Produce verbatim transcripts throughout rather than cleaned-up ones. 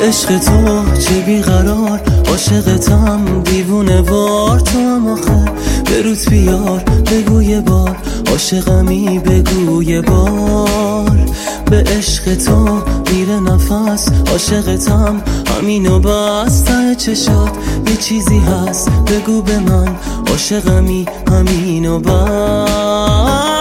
عشق تو چه بیقرار، عاشقتم دیوونه وار. تو هم آخه به روت بیار، بگو یه بار عاشقمی، بگو یه بار. به عشق تو میره نفس، عاشقتم همینو بس. ته چشات یه چیزی هست، بگو به من عاشقمی، همینو بس.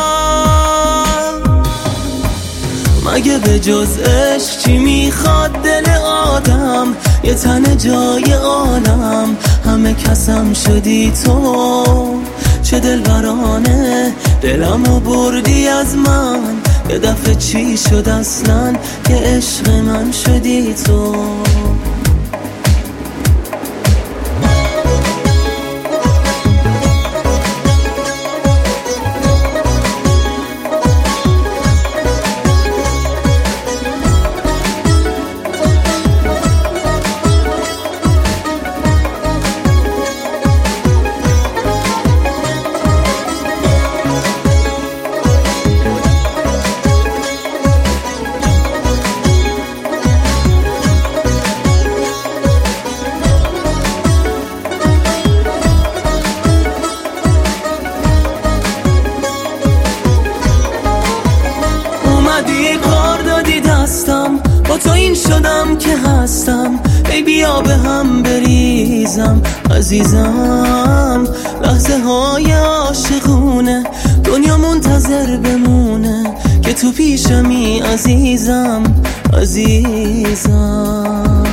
مگه به جز عشق چی میخواد دل آدم؟ یه تن جای عالم، همه کسم شدی تو. چه دلبرانه دلمو بردی از من، یه دفعه چی شد اصلا که عشق من شدی تو. اومدی کار دادی دستم، با تو این شدم که هستم. ای بیا به هم بریزم عزیزم، لحظه های عاشقونه دنیا منتظر بمونه که تو پیشمی عزیزم عزیزم.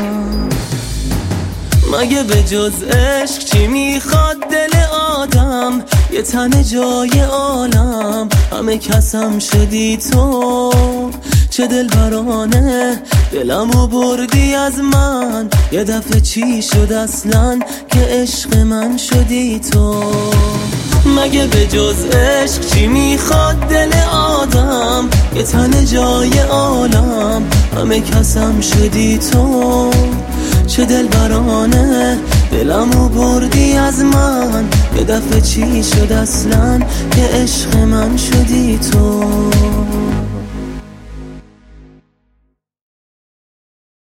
مگه به جز عشق چی میخواد دل آدم؟ یه تن جای عالم، همه کسم شدی تو. چه دلبرانه دلمو بردی از من، یه دفعه چی شد اصلا که عشق من شدی تو. مگه به جز عشق چی میخواد دل آدم؟ یه تن جای عالم، همه کسم شدی تو. چه دلبرانه دلمو بردی از من، یه دفعه چی شد اصلا که عشق من شدی تو.